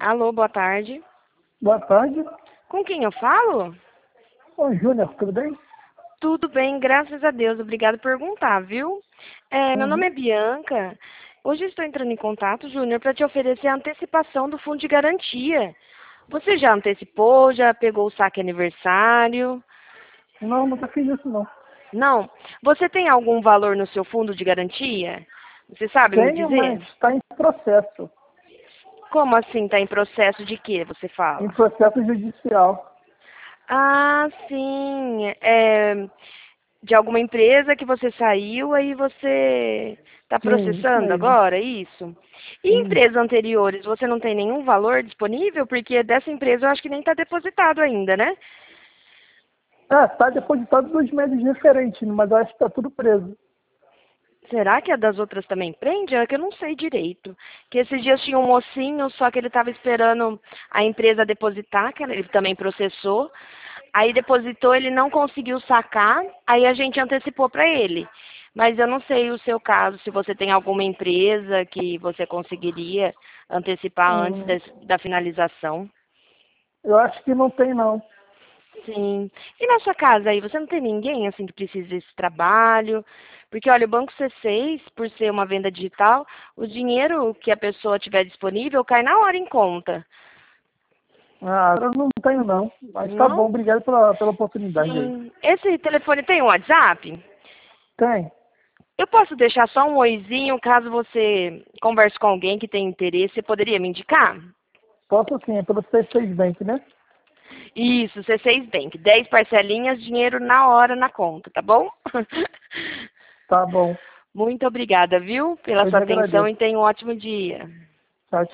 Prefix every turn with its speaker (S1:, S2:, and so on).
S1: Alô, boa tarde.
S2: Boa tarde.
S1: Com quem eu falo?
S2: Oi, Júnior, tudo bem?
S1: Tudo bem, graças a Deus. Obrigado por perguntar, viu? Meu nome é
S2: Uhum.
S1: Bianca. Hoje eu estou entrando em contato, Júnior, para te oferecer a antecipação do fundo de garantia. Você já antecipou, já pegou o saque aniversário?
S2: Não, nunca fiz isso não.
S1: Não? Você tem algum valor no seu fundo de garantia? Você sabe me
S2: Tenho, mas
S1: dizer?
S2: está em processo.
S1: Como assim está em processo de quê, você
S2: Em
S1: fala?
S2: processo judicial.
S1: Ah, sim. De alguma empresa que você saiu, aí você está
S2: Sim, isso
S1: processando
S2: mesmo.
S1: agora, é isso? E
S2: Isso.
S1: empresas anteriores, você não tem nenhum valor disponível? Porque dessa empresa eu acho que nem está depositado ainda, né?
S2: Está depositado 2 meses diferentes, mas eu acho que está tudo preso.
S1: Será que a das outras também prende? É que eu não sei direito. Que esses dias tinha um mocinho, só que ele estava esperando a empresa depositar, que ele também processou. Aí depositou, ele não conseguiu sacar, aí a gente antecipou para ele. Mas eu não sei o seu caso, se você tem alguma empresa que você conseguiria antecipar antes
S2: Hum,
S1: da finalização.
S2: eu acho que não tem, não.
S1: Sim. E na sua casa aí, você não tem ninguém assim que precise desse trabalho? Porque olha, o Banco C6, por ser uma venda digital, o dinheiro que a pessoa tiver disponível cai na hora em conta.
S2: Eu não tenho, não. Mas tá bom,
S1: Não?
S2: obrigado pela oportunidade aí.
S1: Sim. Esse telefone tem um WhatsApp?
S2: Tem.
S1: Eu posso deixar só um oizinho caso você converse com alguém que tem interesse. Você poderia me indicar?
S2: Posso sim, é pelo C6 Bank, né?
S1: Isso, C6 Bank. 10 parcelinhas, dinheiro na hora na conta, tá bom?
S2: Tá bom.
S1: Muito obrigada, viu, pela
S2: Eu
S1: sua
S2: já
S1: atenção
S2: agradeço.
S1: e tenha um ótimo dia.